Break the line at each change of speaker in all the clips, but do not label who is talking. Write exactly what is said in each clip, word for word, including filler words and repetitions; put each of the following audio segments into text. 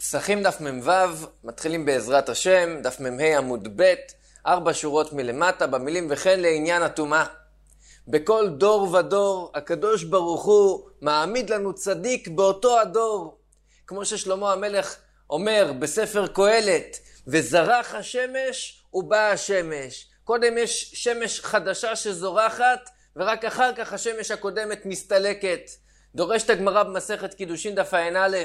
פסחים דף מ"ו, מתחילים בעזרת השם, דף מ"ה עמוד ב', ארבע שורות מלמטה, במילים וכן לעניין הטומאה. בכל דור ודור הקדוש ברוך הוא מעמיד לנו צדיק באותו הדור. כמו ששלמה המלך אומר בספר קהלת, וזרח השמש ובאה השמש. קודם יש שמש חדשה שזורחת, ורק אחר כך השמש הקודמת מסתלקת. דורשת הגמרא במסכת קידושין דף ע"א.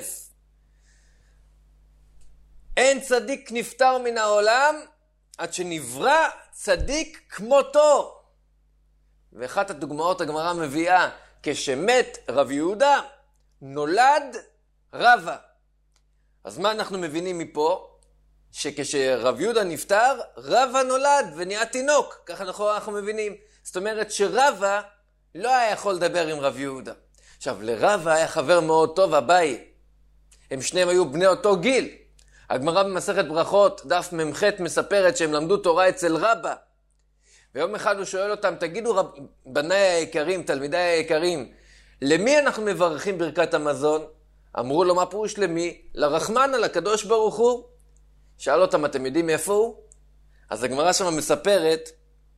אין צדיק נפטר מן העולם עד שנברא צדיק כמותו. ואחת הדוגמאות הגמרא מביאה, כשמת רב יהודה נולד רבא. אז מה אנחנו מבינים מפה? שכשרב יהודה נפטר, רבא נולד ונהיה תינוק. ככה אנחנו, אנחנו מבינים. זאת אומרת שרבא לא היה יכול לדבר עם רב יהודה. עכשיו, לרבא היה חבר מאוד טוב, אביי. הם שניהם היו בני אותו גיל. הגמרא במסכת ברכות, דף מ"ח מספרת שהם למדו תורה אצל רבא. ויום אחד הוא שואל אותם, תגידו רב... בניי היקרים, תלמידיי היקרים, למי אנחנו מברכים ברכת המזון? אמרו לו, מה פירוש למי? לרחמן, על הקדוש ברוך הוא. שאל אותם, אתם יודעים איפה הוא? אז הגמרא שם מספרת,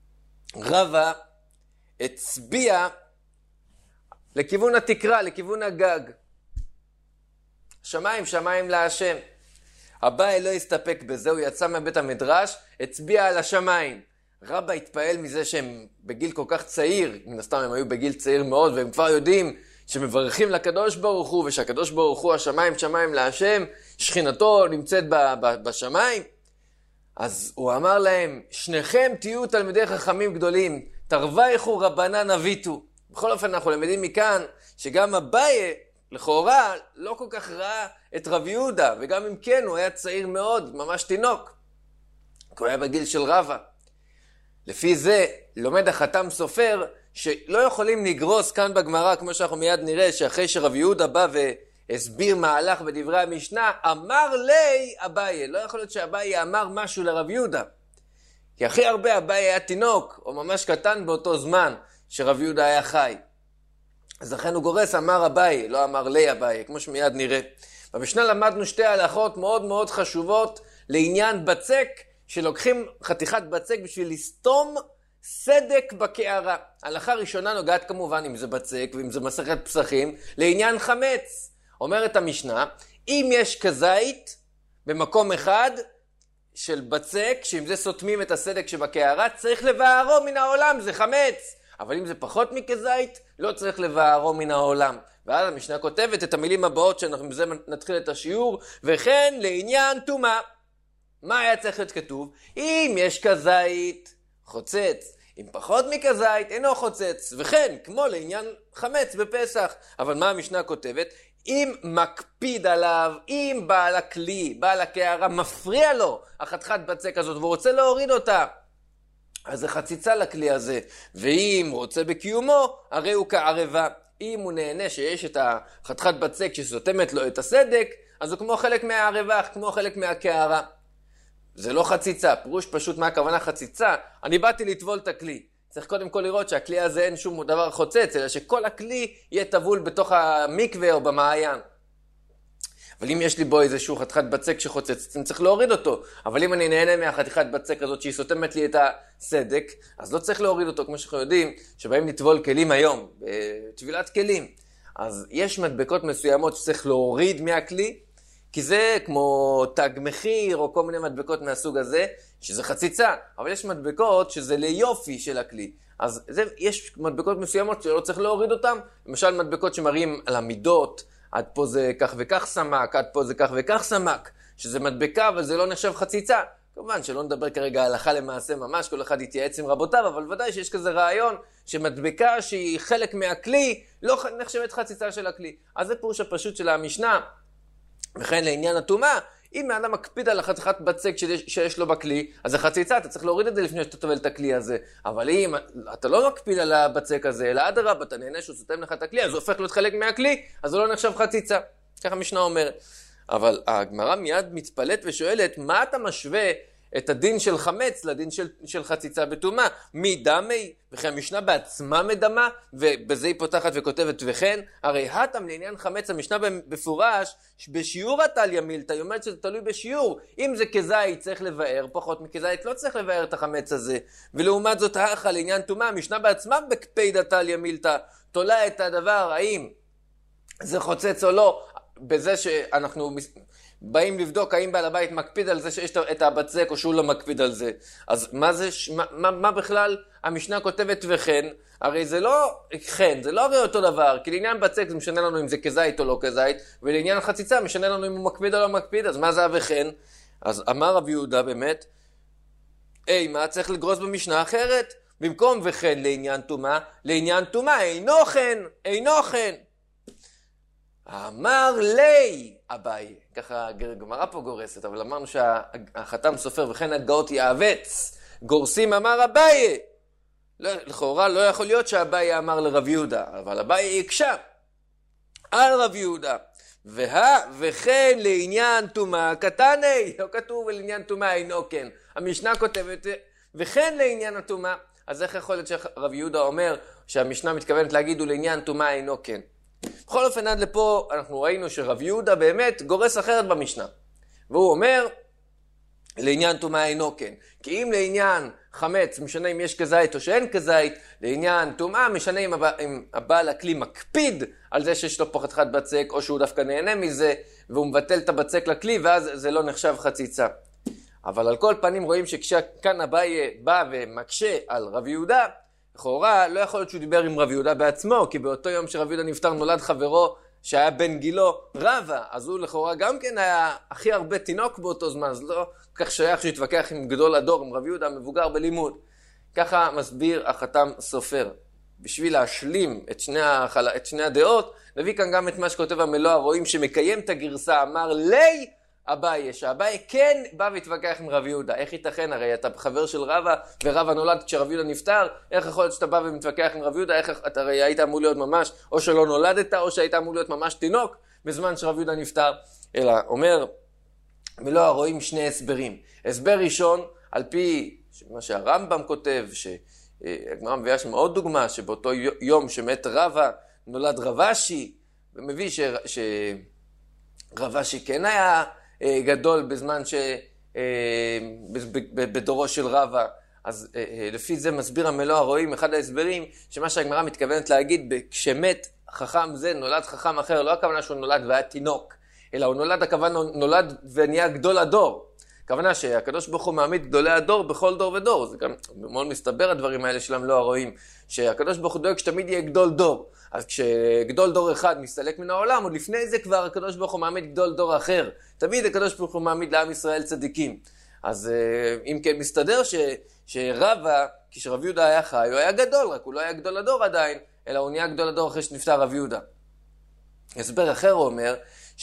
רבא הצביע לכיוון התקרה, לכיוון הגג. שמיים, שמיים להשם. אביי לא הסתפק בזה, הוא יצא מבית המדרש, הצביע על השמיים. רבא התפעל מזה שהם בגיל כל כך צעיר, מן הסתם הם היו בגיל צעיר מאוד, והם כבר יודעים שמברכים לקדוש ברוך הוא, ושהקדוש ברוך הוא השמיים, שמיים להשם, שכינתו נמצאת ב- ב- בשמיים. אז הוא אמר להם, שניכם תהיו תלמידי חכמים גדולים, תרוויחו רבנן אביתו. בכל אופן אנחנו למדים מכאן שגם אביי לכאורה לא כל כך ראה את רב יהודה, וגם אם כן הוא היה צעיר מאוד, ממש תינוק. הוא היה בגיל של רבא. לפי זה לומד החתם סופר שלא יכולים לגרוס כאן בגמרא, כמו שאנחנו מיד נראה, שאחרי שרב יהודה בא והסביר מהלך בדברי המשנה, אמר לי אביי. לא יכול להיות שאביי אמר משהו לרב יהודה. כי הכי הרבה אביי היה תינוק, או ממש קטן באותו זמן שרב יהודה היה חי. אז לכן הוא גורס, אמר אביי, לא אמר לי אביי, כמו שמיד נראה. במשנה למדנו שתי הלכות מאוד מאוד חשובות לעניין בצק, שלוקחים חתיכת בצק בשביל לסתום סדק בקערה. הלכה ראשונה נוגעת כמובן אם זה בצק ואם זה מסכת פסחים, לעניין חמץ. אומרת המשנה, אם יש כזית במקום אחד של בצק, שאם זה סותמים את הסדק שבקערה, צריך לבערו מן העולם, זה חמץ. אבל אם זה פחות מכזית, לא צריך לבערו מן העולם. ואז המשנה כותבת את המילים הבאות שאנחנו בזה נתחיל את השיעור, וכן לעניין טומאה. מה היה צריך להיות כתוב? אם יש כזית, חוצץ. אם פחות מכזית, אינו חוצץ. וכן, כמו לעניין חמץ בפסח. אבל מה המשנה כותבת? אם מקפיד עליו, אם בעל הכלי, בעל הקערה, מפריע לו החתיכת בצק הזאת, והוא רוצה להוריד אותה, אז זה חציצה לכלי הזה. ואם רוצה בקיומו, הרי הוא כערבה. אם הוא נהנה שיש את החתיכת בצק שסותמת לו את הסדק, אז הוא כמו חלק מהערבה, כמו חלק מהקערה. זה לא חציצה, פירוש פשוט מה הכוונה חציצה. אני באתי לטבול את הכלי. צריך קודם כל לראות שהכלי הזה אין שום דבר חוצץ, אלא שכל הכלי יהיה טבול בתוך המקווה או במעיין. אבל אם יש לי בו איזשהו חתיכת בצק שחוצץ, אני צריך להוריד אותו. אבל אם אני נהנה מהחתיכת בצק הזאת שהיא סותמת לי את הסדק, אז לא צריך להוריד אותו, כמו שאנחנו יודעים, שבאים לטבול כלים היום, בטבילת כלים. אז יש מדבקות מסוימות שצריך להוריד מהכלי, כי זה כמו תג מחיר או כל מיני מדבקות מהסוג הזה, שזה חציצה. אבל יש מדבקות שזה ליופי של הכלי. אז זה, יש מדבקות מסוימות שלא צריך להוריד אותן. למשל מדבקות שמראים על המידות, עד פה זה כך וכך סמק, עד פה זה כך וכך סמק, שזה מדבקה אבל זה לא נחשב חציצה. כמובן שלא נדבר כרגע הלכה למעשה ממש, כל אחד יתייעץ עם רבותיו, אבל ודאי שיש כזה רעיון שמדבקה שהיא חלק מהכלי, לא נחשבת חציצה של הכלי. אז זה פירוש הפשוט של המשנה. וכן לעניין הטומאה, אם האדם מקפיד על החתיכת בצק שיש לו בכלי, אז זה חציצה, אתה צריך להוריד את זה לפני שאתה טובל את הכלי הזה. אבל אם אתה לא מקפיד על הבצק הזה, אלא אדרבה, אתה נהנה שהוא סותם לך את הכלי, אז הוא הופך להיות חלק מהכלי, אז זה לא נחשב חציצה. ככה המשנה אומרת. אבל הגמרא מיד מתפלאת ושואלת, מה אתה משווה את הדין של חמץ לדין של, של חציצה בטומאה. מי דמי? וכי המשנה בעצמה מדמה, ובזה היא פותחת וכותבת וכן, הרי הטם לעניין חמץ, המשנה בפורש, בשיעור הטליה מילתא, היא אומרת שזה תלוי בשיעור. אם זה כזית צריך לבאר, פחות מכזית לא צריך לבאר את החמץ הזה. ולעומת זאת האחה לעניין טומאה, המשנה בעצמה בקפידא טליה מילתא, תולה את הדבר, האם זה חוצץ או לא, בזה שאנחנו באים לבדוק האם בעל הבית מקפיד על זה שיש את הבצק או שהוא לא מקפיד על זה. אז מה זה, מה, מה, מה בכלל המשנה כותבת וכן? הרי זה לא כן, זה לא הרי אותו דבר, כי לעניין בצק זה משנה לנו אם זה כזית או לא כזית, ולעניין חציצה משנה לנו אם הוא מקפיד או לא מקפיד, אז מה זה וכן? אז אמר רבי יהודה באמת, היי, מה צריך לגרוס במשנה אחרת? במקום וכן לעניין טומאה, לעניין טומאה אינו כן, אינו כן. אמר לי אביי, ככה גמרא פה גורסת, אבל אמרנו שהחתם סופר וכן הגאות יעווץ, גורסים אמר אביי. לא, לכאורה לא יכול להיות שאביי אמר לרב יהודה, אבל אביי יקשה על רב יהודה. וה וכן לעניין טומאה קטני, לא כתוב לעניין טומאה אינו כן. המשנה כותבת וכן לעניין הטומאה. אז איך יכול להיות שרב יהודה אומר שהמשנה מתכוונת להגיד ולעניין טומאה אינו כן? בכל אופן עד לפה אנחנו ראינו שרב יהודה באמת גורס אחרת במשנה. והוא אומר לעניין טומאה אינו כן. כי אם לעניין חמץ משנה אם יש כזית או שאין כזית, לעניין טומאה משנה אם, הבא, אם הבעל הכלי מקפיד על זה שיש לו פחות אחד בצק או שהוא דווקא נהנה מזה והוא מבטל את הבצק לכלי ואז זה לא נחשב חציצה. אבל על כל פנים רואים שכשכאן אביי בא ומקשה על רב יהודה, לכאורה לא יכול להיות שהוא דיבר עם רב יהודה בעצמו, כי באותו יום שרב יהודה נפטר נולד חברו שהיה בן גילו רבא, אז הוא לכאורה גם כן היה הכי הרבה תינוק באותו זמן, אז לא כך שייך שהתווכח עם גדול הדור, עם רב יהודה מבוגר בלימוד. ככה מסביר החתם סופר. בשביל להשלים את שני, החל... את שני הדעות, נביא כאן גם את מה שכותב המלוא, רואים שמקיים את הגרסה, אמר לי אביי, שאביי כן בא והתווכח עם רב יהודה. איך ייתכן? הרי אתה חבר של רבא, ורבא נולד כשרב יהודה נפטר, איך יכול להיות שאתה בא ומתווכח עם רב יהודה? איך אתה הרי היית אמור להיות ממש, או שלא נולדת, או שהיית אמור להיות ממש תינוק, בזמן שרב יהודה נפטר. אלא אומר, ולא רואים שני הסברים. הסבר ראשון, על פי מה שהרמב"ם כותב, שהגמרא מביאה שם עוד דוגמה, שבאותו יום שמת רבא, נולד רבשי, ומביא ש... שרבשי כן היה גדול בזמן ש... בדורו של רבא. אז לפי זה מסביר המלוא הרואים, אחד ההסברים, שמה שהגמרא מתכוונת להגיד, כשמת חכם זה, נולד חכם אחר, לא הכוונה שהוא נולד והיה תינוק, אלא הוא נולד, הכוונה נולד ונהיה גדול הדור. הכוונה שהקדוש ברוך הוא מעמיד גדולי הדור בכל דור ודור. זה גם מאוד מסתבר הדברים האלה שלהם לא הרואים, שהקדוש ברוך הוא דואג שתמיד יהיה גדול דור. אז כשגדול דור אחד מסתלק מן העולם, עוד לפני זה כבר הקדוש ברוך הוא מעמיד גדול דור אחר. תמיד הקדוש ברוך הוא מעמיד לעם ישראל צדיקים. אז אם כן מסתדר ש, שרבא, כשרב יהודה היה חי, הוא היה גדול, רק הוא לא היה גדול הדור עדיין, אלא הוא נהיה גדול הדור אחרי שנפטר רב יהודה. הסבר אחר הוא אומר,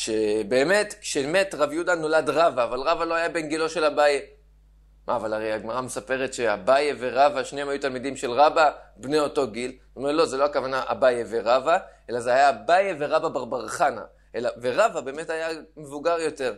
שבאמת כשמת רב יהודה נולד רבא, אבל רבא לא היה בן גילו של אביי. מה, אבל הרי הגמרא מספרת שאביי ורבא, שניהם היו תלמידים של רבא, בני אותו גיל. הוא אומר, לא, זה לא הכוונה אביי ורבא, אלא זה היה אביי ורבא ברבר חנה. אלא, ורבא באמת היה מבוגר יותר.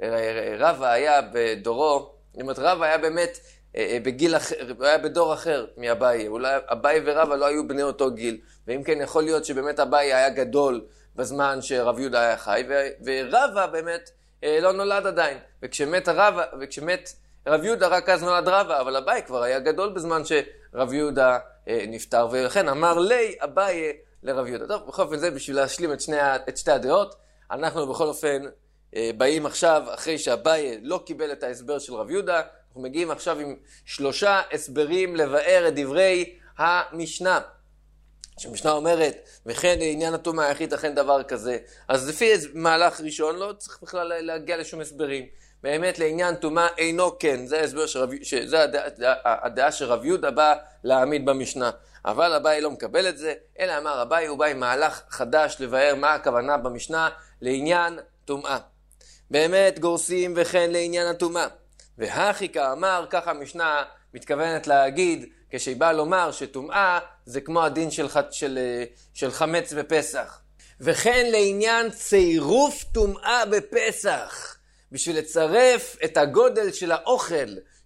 רבא היה בדורו, זאת אומרת, רבא היה באמת בגיל אחר, הוא היה בדור אחר מאביי. אביי ורבא לא היו בני אותו גיל. ואם כן, יכול להיות שבאמת אביי היה גדול בזמן שרב יהודה היה חי, ורבא באמת לא נולד עדיין. וכשמת רבא, וכשמת רב יהודה רק אז נולד רבא, אבל אביי כבר היה גדול בזמן שרב יהודה נפטר, ולכן אמר לי אביי לרב יהודה. טוב, בכל אופן זה בשביל להשלים את, שני, את שתי הדעות. אנחנו בכל אופן באים עכשיו, אחרי שאביי לא קיבל את ההסבר של רב יהודה, אנחנו מגיעים עכשיו עם שלושה הסברים לבאר את דברי המשנה. שהמשנה אומרת, וכן לעניין הטומאה, איך ייתכן דבר כזה. אז לפי מהלך ראשון לא צריך בכלל להגיע לשום הסברים. באמת לעניין טומאה אינו כן, זה ההסבר שרב, שזה הדעה, הדעה שרב יהודה בא להעמיד במשנה. אבל אביי לא מקבל את זה, אלא אמר אביי הוא בא עם מהלך חדש לבאר מה הכוונה במשנה לעניין טומאה. באמת גורסים וכן לעניין הטומאה. והחיקה אמר, ככה המשנה מתכוונת להגיד, כשהיא באה לומר שטומאה זה כמו הדין של, של, של חמץ בפסח. וכן לעניין צירוף טומאה בפסח, בשביל לצרף את הגודל של האוכל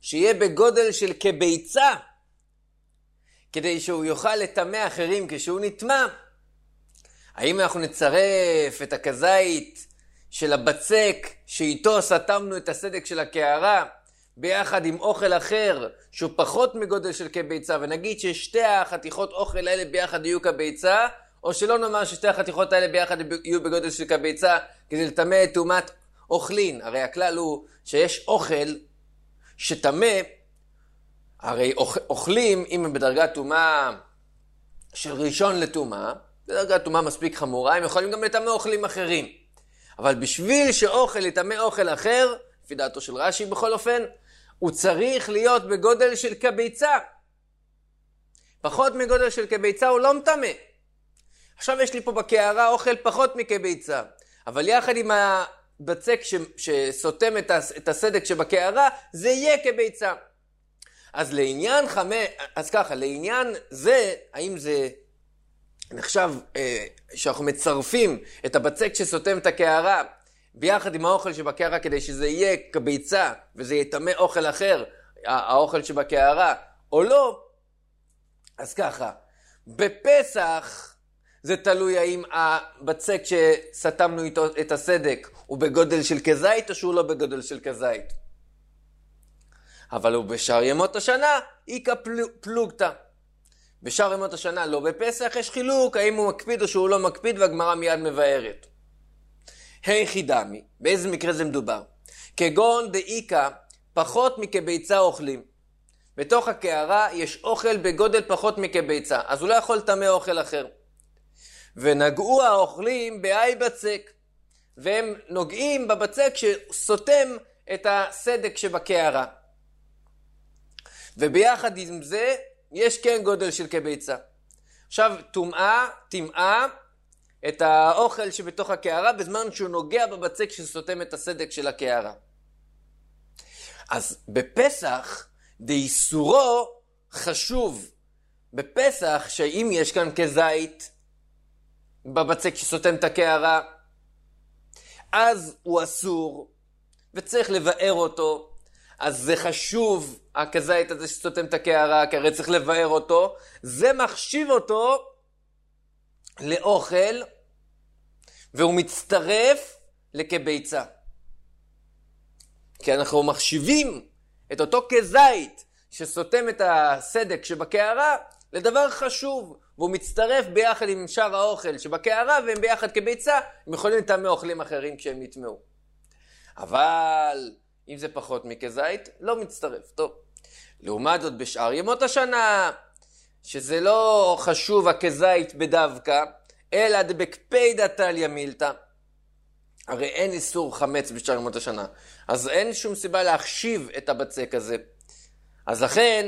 שיהיה בגודל של כביצה, כדי שהוא יוכל לטמא אחרים כשהוא נטמא. האם אנחנו נצרף את הכזית של הבצק שאיתו סתמנו את הסדק של הקערה ביחד עם אוכל אחר שהוא פחות מגודל של כביצה, ונגיד ששתי החתיכות אוכל האלה ביחד יהיו כביצה, או שלא נאמר ששתי החתיכות האלה ביחד יהיו בגודל של כביצה כדי לטמא את טומאת אוכלין. הרי הכלל הוא שיש אוכל שטמא, הרי אוכלים אם הם בדרגת טומאה של ראשון לטומאה, בדרגת טומאה מספיק חמורה, הם יכולים גם לטמא אוכלים אחרים. אבל בשביל שאוכל יטמא אוכל אחר, לפי דעתו של רש"י בכל אופן, הוא צריך להיות בגודל של כביצה. פחות מגודל של כביצה הוא לא מטמא. עכשיו יש לי פה בקערה אוכל פחות מכביצה, אבל יחד עם הבצק ש... שסותם את, הס... את הסדק שבקערה, זה יהיה כביצה. אז לעניין חמש, אז ככה, לעניין זה, האם זה נחשב אה, שאנחנו מצרפים את הבצק שסותם את הקערה ביחד עם האוכל שבקערה כדי שזה יהיה כביצה וזה יטמא אוכל אחר, האוכל שבקערה, או לא? אז ככה, בפסח זה תלוי האם הבצק שסתמנו איתו את הסדק הוא בגודל של כזית או שהוא לא בגודל של כזית. אבל הוא בשאר ימות השנה איקא פלוגתא. בשאר ימות השנה לא, בפסח יש חילוק האם הוא מקפיד או שהוא לא מקפיד, והגמרא מיד מבארת. היכי דמי, באיזה מקרה זה מדובר? כגון דאיקא פחות מכביצה אוכלים. בתוך הקערה יש אוכל בגודל פחות מכביצה, אז הוא לא יכול לטמא אוכל אחר. ונגעו האוכלים באי בצק, והם נוגעים בבצק שסותם את הסדק שבקערה. וביחד עם זה יש כן גודל של כביצה. עכשיו טומאה, טמאה את האוכל שבתוך הקערה בזמן שהוא נוגע בבצק שסותם את הסדק של הקערה. אז בפסח דאיסורו חשוב. בפסח שאם יש כאן כזית בבצק שסותם את הקערה, אז הוא אסור וצריך לבאר אותו. אז זה חשוב, הכזית הזה שסותם את הקערה, כי הרי צריך לבאר אותו. זה מחשיב אותו לאוכל, והוא מצטרף לכביצה. כי אנחנו מחשיבים את אותו כזית שסותם את הסדק שבקערה לדבר חשוב, והוא מצטרף ביחד עם שאר האוכל שבקערה, והם ביחד כביצה, הם יכולים לטמא אוכלים אחרים כשהם יטמאו. אבל אם זה פחות מכזית, לא מצטרף. טוב. לעומת זאת בשאר ימות השנה, שזה לא חשוב הכזית בדווקא, אלא דבקפידא תליא מילתא. הרי אין איסור חמץ בשאר ימות השנה. אז אין שום סיבה להחשיב את הבצק הזה. אז לכן,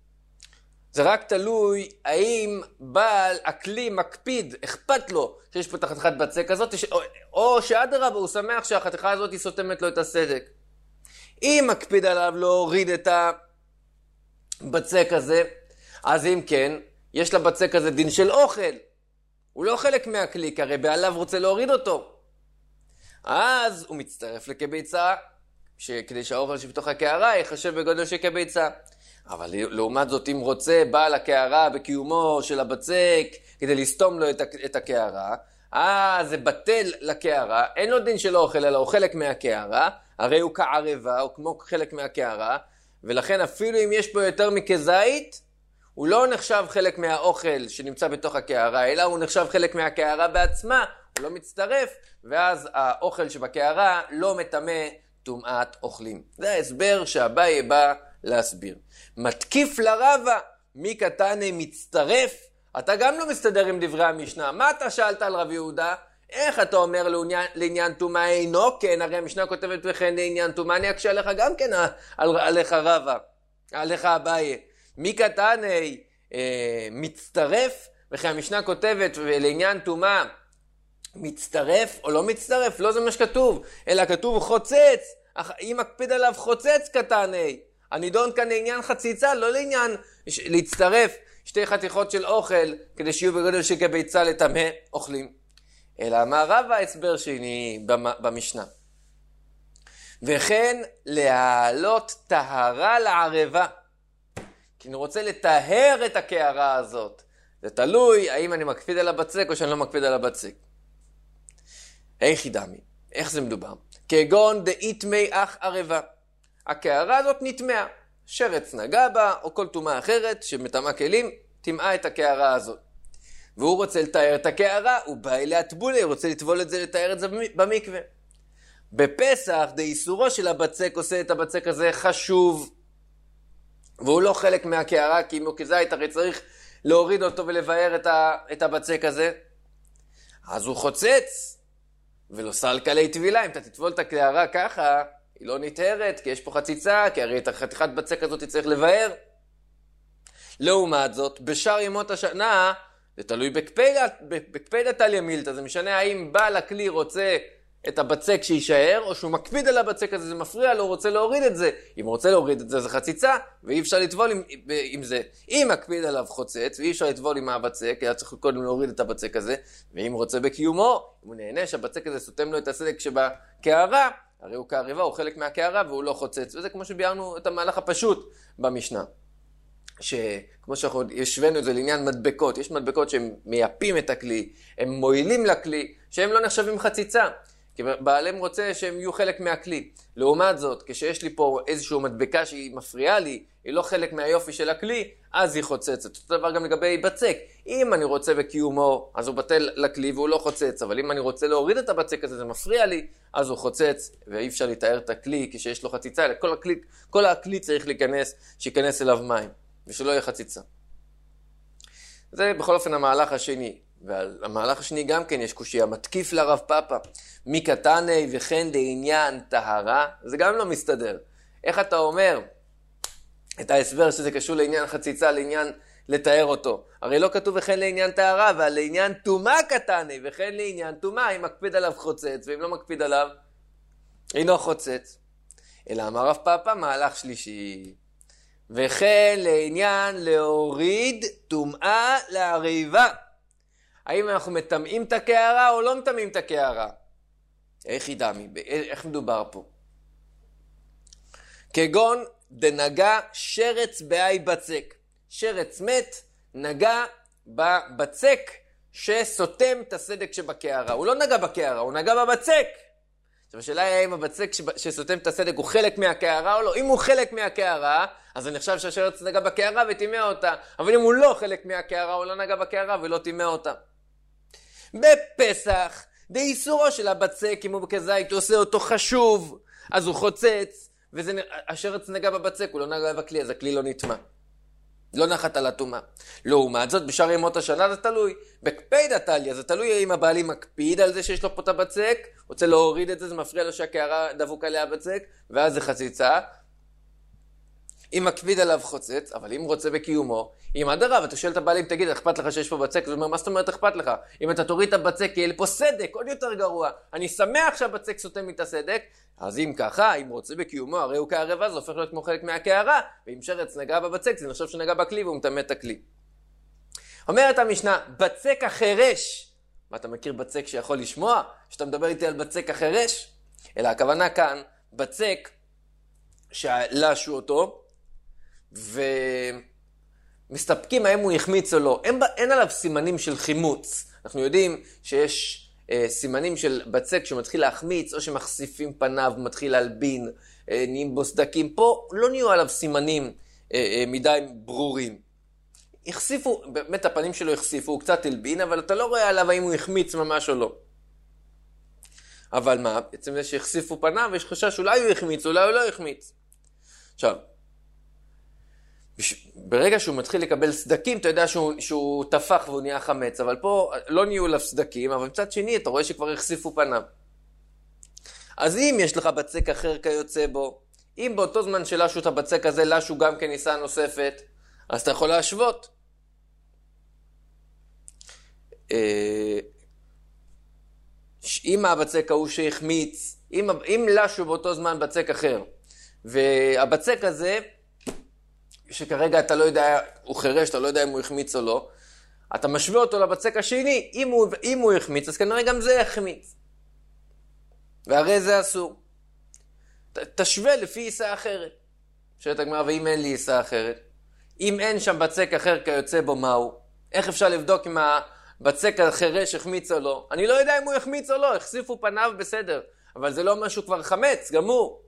זה רק תלוי האם בעל הכלי מקפיד, אכפת לו שיש פה את החתיכת בצק הזאת, או, או שאדרבה הוא שמח שהחתיכה הזאת היא סותמת לו את הסדק. אם מקפיד עליו להוריד את הבצק הזה, אז אם כן, יש לבצק הזה דין של אוכל. הוא לא חלק מהכלי, כי הרי בעליו רוצה להוריד אותו. אז הוא מצטרף לכביצה, כדי שהאוכל שבתוך הקערה יחשב בגודל של כביצה. אבל לעומת זאת, אם רוצה בעל הקערה בקיומו של הבצק, כדי לסתום לו את הקערה, אז זה בטל לקערה, אין לו דין של אוכל, אלא הוא חלק מהקערה, הרי הוא כערבה, הוא כמו חלק מהקערה, ולכן אפילו אם יש פה יותר מכזית, הוא לא נחשב חלק מהאוכל שנמצא בתוך הקערה, אלא הוא נחשב חלק מהקערה בעצמה, הוא לא מצטרף, ואז האוכל שבקערה לא מטמא טומאת אוכלים. זה ההסבר שאביי בא להסביר. מתקיף לרבה, מי קטני מצטרף? אתה גם לא מסתדר עם דברי המשנה. מה אתה שאלת על רב יהודה? איך אתה אומר לעניין, לעניין טומאה אינו כן? הרי המשנה כותבת בכן לעניין טומאה, אני אקשה עליך גם כן על, עליך רבה, עליך אביי. מי קטני אה, מצטרף? וכי המשנה כותבת לעניין טומאה מצטרף או לא מצטרף? לא זה מה שכתוב, אלא כתוב חוצץ. אם מקפיד עליו חוצץ קטני. הנידון כאן לעניין חציצה, לא לעניין להצטרף שתי חתיכות של אוכל כדי שיהיו בגודל של כביצה לטמא אוכלים. אלא מה רב ההסבר שני במשנה. וכן להעלות טהרה לערבה. כי אני רוצה לטהר את הקערה הזאת. זה תלוי האם אני מקפיד על הבצק או שאני לא מקפיד על הבצק. איך ידעמי? איך זה מדובר? כגון דאיתמי אך ערבה. הקערה הזאת נטמעה. שרץ נגע בה או כל טומאה אחרת שמטמאה כלים, טמאה את הקערה הזאת. והוא רוצה לתאר את הקערה, הוא בא אליה טבולה, הוא רוצה לטבול את זה, לתאר את זה במקווה. בפסח, דאיסורו של הבצק עושה את הבצק הזה חשוב. והוא לא חלק מהקערה, כי אם הוא כזית הרי צריך להוריד אותו ולבאר את, ה, את הבצק הזה. אז הוא חוצץ, ולא סלקה לי טבילה. אם אתה תטבול את הקערה ככה, היא לא נטהרת, כי יש פה חציצה, כי הרי את החתיכת בצק הזאת צריך לבאר. לעומת זאת, בשאר ימות השנה, זה תלוי בקפידת תליא מילתא, זה משנה האם בעל הכלי רוצה את הבצק שישאר, או שהוא מקפיד על הבצק הזה, זה מפריע לו, הוא רוצה להוריד את זה. אם הוא רוצה להוריד את זה, זה חציצה, ואי אפשר לטבול עם, עם זה. אם מקפיד עליו חוצץ, ואי אפשר לטבול עם הבצק, היה צריך קודם להוריד את הבצק הזה, ואם רוצה בקיומו, אם הוא נהנה שהבצק הזה סותם לו את הסדק שבקערה, הרי הוא כערבה, הוא חלק מהקערה, והוא לא חוצץ. וזה כמו שביארנו את המהלך הפשוט במשנה. שכמו שאנחנו השווינו את זה לעניין מדבקות, יש מדבקות שהם מייפים את הכלי, הם מועילים לכלי, שהם לא נחשבים חציצה. כי בעלם רוצה שהם יהיו חלק מהכלי. לעומת זאת, כשיש לי פה איזושהי מדבקה שהיא מפריעה לי, היא לא חלק מהיופי של הכלי, אז היא חוצצת. אותו דבר גם לגבי בצק. אם אני רוצה בקיומו, אז הוא בטל לכלי והוא לא חוצץ. אבל אם אני רוצה להוריד את הבצק הזה, זה מפריע לי, אז הוא חוצץ, ואי אפשר לתאר את הכלי כשיש לו חציצה. כל הכלי, כל הכלי צריך להיכנס, שיכנס אליו מים, ושלא יהיה חציצה. זה בכל אופן המהלך השני. ועל המהלך השני גם כן יש קושיה, מתקיף לרב פאפא, מקטני וכן לעניין טהרה, זה גם לא מסתדר. איך אתה אומר את ההסבר שזה קשור לעניין חציצה, לעניין לתאר אותו? הרי לא כתוב וכן לעניין טהרה, אבל לעניין טומאה קטני, וכן לעניין טומאה, אם מקפיד עליו חוצץ, ואם לא מקפיד עליו, אינו חוצץ. אלא אמר רב פאפא, מהלך שלישי. וכן לעניין להוריד טומאה לערבה. האם אנחנו מטמאים את הקערה או לא מטמאים את הקערה? איך ידעמי? איך מדובר פה? כגון דנגע שרץ באי בצק. שרץ מת נגע בבצק שסותם את הסדק שבקערה. הוא לא נגע בקערה, הוא נגע בבצק. עכשיו השאלה היא האם הבצק שסותם את הסדק הוא חלק מהקערה או לא. אם הוא חלק מהקערה, אז אני חושב שהשרץ נגע בקערה וטימא אותה. אבל אם הוא לא חלק מהקערה, הוא לא נגע בקערה ולא טימא אותה. בפסח, דאיסורו של הבצק, אם הוא כזית, הוא עושה אותו חשוב, אז הוא חוצץ, והשרץ נגע בבצק, הוא לא נגע בכלי, אז הכלי לא נטמא. לא נחת על הטומאה. לעומת זאת, בשאר ימות השנה זה תלוי. בקפידא תליא, זה תלוי אם הבעלים מקפיד על זה שיש לו פה את הבצק, רוצה להוריד את זה, זה מפריע לו שהקערה דבוק עליה בצק, ואז זה חציצה. אם מקפיד עליו חוצץ, אבל אם רוצה בקיומו, אם עד הרב, אתה שואל את הבעלים, תגיד, אכפת לך שיש פה בצק? הוא אומר, מה זאת אומרת אכפת לך? אם אתה תוריד את הבצק, יהיה לי פה סדק, עוד יותר גרוע. אני שמח שהבצק סותם את הסדק, אז אם ככה, אם רוצה בקיומו, הרי הוא כערבה, זה הופך להיות כמו חלק מהקערה, ואם שרץ נגע בבצק, זה נחשב שנגע בכלי, והוא מטמא את הכלי. אומרת המשנה, בצק החרש. מה, אתה מכיר בצק שיכול לשמוע? שאתה מדבר איתי על בצק החרש? אלא הכוונה כאן, בצק שלשו אותו, ומסתפקים האם הוא יחמיץ או לא. אין, אין עליו סימנים של חימוץ. אנחנו יודעים שיש אה, סימנים של בצק שמתחיל להחמיץ, או שמחשיפים פניו, מתחיל להלבין, אה, נהיים בו סדקים. פה לא נהיו עליו סימנים אה, אה, מדי ברורים. החשיפו, באמת הפנים שלו החשיפו, הוא קצת הלבין, אבל אתה לא רואה עליו האם הוא יחמיץ ממש או לא. אבל מה? בעצם זה שהחשיפו פניו, יש חשש אולי הוא יחמיץ, אולי הוא לא יחמיץ. עכשיו, ברגע שהוא מתחיל לקבל סדקים, אתה יודע שהוא, שהוא תפח והוא נהיה חמץ, אבל פה לא נהיו לו סדקים, אבל מצד שני אתה רואה שכבר החשיפו פניו. אז אם יש לך בצק אחר כיוצא בו, אם באותו זמן שלשו את הבצק הזה, לשו גם כן ניסה נוספת, אז אתה יכול להשוות. אם הבצק ההוא שהחמיץ, אם, אם לשו באותו זמן בצק אחר, והבצק הזה, שכרגע אתה לא יודע, הוא חרש, אתה לא יודע אם הוא החמיץ או לא, אתה משווה אותו לבצק השני, אם הוא, אם הוא החמיץ, אז כנראה גם זה יחמיץ. והרי זה אסור. תשווה לפי עיסה אחרת. שואלת הגמרא, ואם אין לי עיסה אחרת? אם אין שם בצק אחר כיוצא בו מהו, איך אפשר לבדוק אם הבצק החירש החמיץ או לא? אני לא יודע אם הוא החמיץ או לא, החשיפו פניו בסדר, אבל זה לא משהו כבר חמץ, גמור.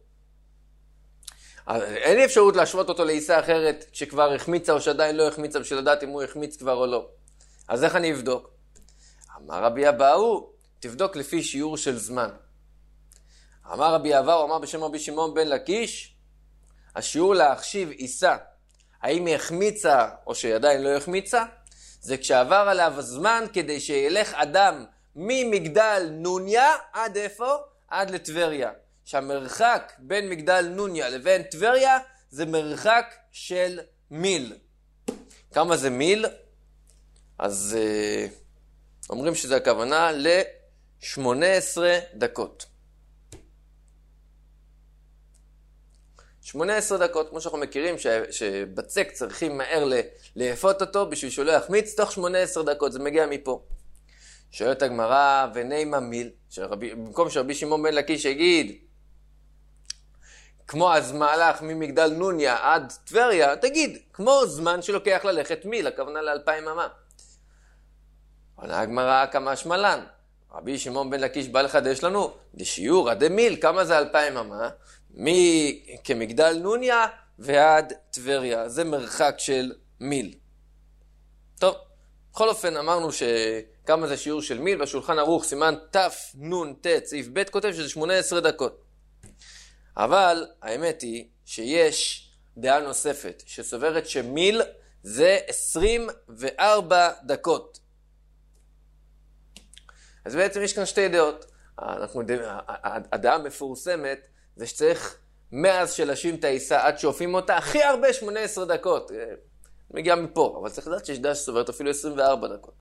אין לי אפשרות להשוות אותו לעיסה אחרת שכבר החמיצה או שעדיין לא החמיצה, בשביל לדעת אם הוא החמיץ כבר או לא. אז איך אני אבדוק? אמר רבי אבאו, תבדוק לפי שיעור של זמן. אמר רבי אבאו, אמר בשם רבי שמעון בן לקיש, השיעור להחשיב עיסה, האם היא החמיצה או שעדיין לא החמיצה, זה כשעבר עליו הזמן כדי שילך אדם ממגדל נוניה עד איפה? עד לטבריה. שהמרחק בין מגדל נוניה לבין טבריה זה מרחק של מיל. כמה זה מיל? אז אה, אומרים שזה הכוונה ל-שמונה עשרה דקות. שמונה עשרה דקות, כמו שאנחנו מכירים, ש... שבצק צריכים מהר ל... לאפות אותו בשביל שהוא לא יחמיץ, תוך שמונה עשרה דקות, זה מגיע מפה. שואלת הגמרא, ונימה מיל, שרבי... במקום שרבי שמעון בן לקיש יגיד, כמו אז מהלך ממגדל נוניה עד טבריה, תגיד, כמו זמן שלוקח ללכת מיל, הכוונה לאלפיים אמה. עונה הגמרא כמה שמלן, רבי שמעון בן לקיש בא לחדש לנו, דשיעור עד מיל, כמה זה אלפיים אמה? מכמגדל נוניה ועד טבריה, זה מרחק של מיל. טוב, בכל אופן אמרנו שכמה זה שיעור של מיל, בשולחן ערוך סימן תף נון תת סעיף ב' כותב שזה שמונה עשרה דקות. אבל האמת היא שיש דעה נוספת שסוברת שמיל זה עשרים וארבע דקות. אז בעצם יש כאן שתי דעות. אנחנו, הדעה המפורסמת זה שצריך מאז שלשים את העיסה עד שאופים אותה הכי הרבה שמונה עשרה דקות. מגיע מפה, אבל צריך לדעת שיש דעה שסוברת אפילו עשרים וארבע דקות.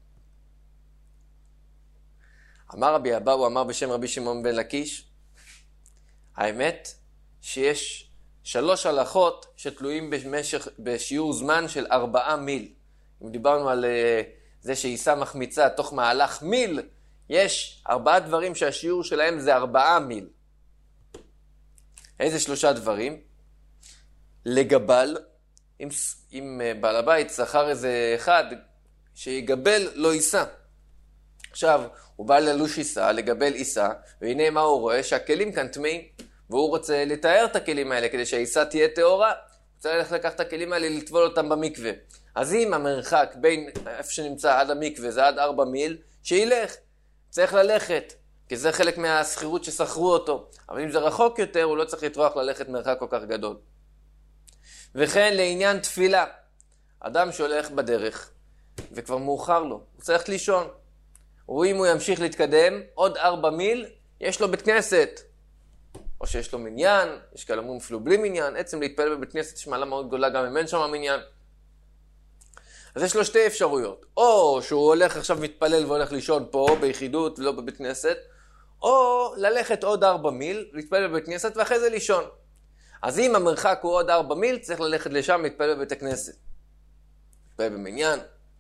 אמר רבי אבאו, אמר בשם רבי שמעון בן לקיש, האמת שיש שלוש הלכות שתלויים במשך, בשיעור זמן של ארבעה מיל. אם דיברנו על זה שעיסה מחמיצה תוך מהלך מיל, יש ארבעה דברים שהשיעור שלהם זה ארבעה מיל. איזה שלושה דברים? לגבל, אם, אם בעל הבית שכר איזה אחד שיגבל לא עיסה. עכשיו, הוא בא ללוש עיסה, לגבל עיסה, והנה מה הוא רואה? שהכלים כאן טמאים, והוא רוצה לתאר את הכלים האלה כדי שהעיסה תהיה טהורה. הוא רוצה ללכת לקחת את הכלים האלה לטבול אותם במקווה. אז אם המרחק בין איפה שנמצא עד המקווה זה עד ארבע מיל, שילך. צריך ללכת, כי זה חלק מהסחירות ששכרו אותו. אבל אם זה רחוק יותר, הוא לא צריך לטרוח ללכת מרחק כל כך גדול. וכן לעניין תפילה, אדם שהולך בדרך, וכבר מאוחר לו, הוא צריך לישון. ואם הוא ימשיך להתקדם, עוד ארבע מיל, יש לו בית כנסת. או שיש לו מניין, יש כאלה אומרים אפילו בלי מניין, עצם להתפלל בבית כנסת יש מעלה מאוד גדולה גם אם אין שם מניין. אז יש לו שתי אפשרויות, או שהוא הולך עכשיו מתפלל והולך לישון פה ביחידות ולא בבית כנסת, או ללכת עוד ארבע מיל, להתפלל בבית כנסת ואחרי זה לישון. אז אם המרחק הוא עוד ארבע מיל, צריך ללכת לשם להתפלל בבית הכנסת. להתפלל במניין.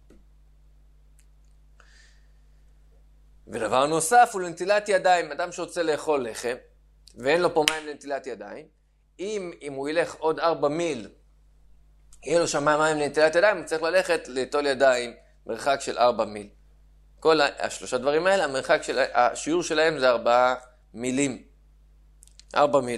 ודבר נוסף הוא לנטילת ידיים, אדם שרוצה לאכול לחם, ואין לו פה מים לנטילת ידיים, אם, אם הוא ילך עוד ארבע מיל, יהיה לו שם מים לנטילת ידיים, הוא צריך ללכת ליטול ידיים מרחק של ארבע מיל. כל השלושה דברים האלה, המרחק של, השיעור שלהם זה ארבעה מילים. ארבע מיל.